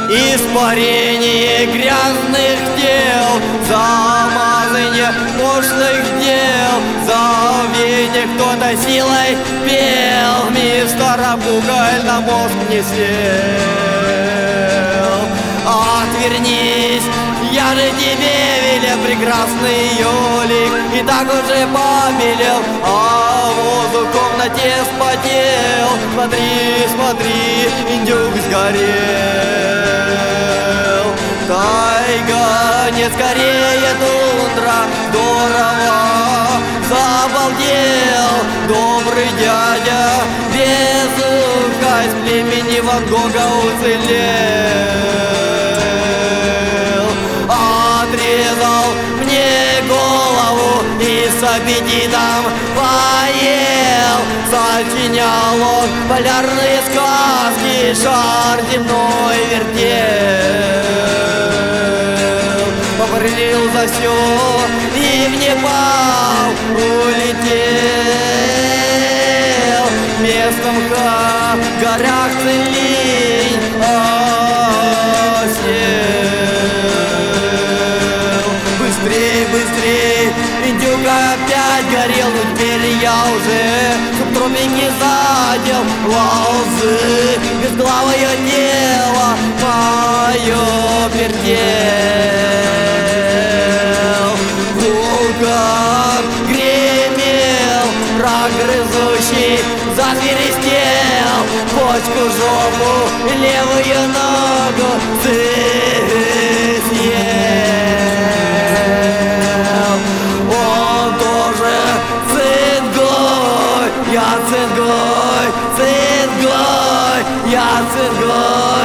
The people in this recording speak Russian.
испарение грязных дел, замазание пошлых дел, забвение кто-то силой пел, мистера Бугаль на мозг не сел. Отвернись, я же тебе велел, прекрасный елик, и так уже побелел, а воздух в комнате спотел. Смотри, смотри, индюк сгорел. Тайга, нет, скорее тундра, здорово забалдел добрый дядя, без уха из племени Ван Гога уцелел. Отрезал мне голову и с аппетитом поел, сочинял он полярные сказки, шар земной вертел. Попрыгал за все и в Непал улетел, местом в горах Цилинь осел. Быстрей, быстрей, индюк опять горел, но теперь я уже субтропики задел. Лозы, безглавое тело мое вертел. Вулкан гремел, прогрызущий засверистел, почку, жопу, левую ногу съел. Он тоже цингой, я цингой, цингой, я цингой.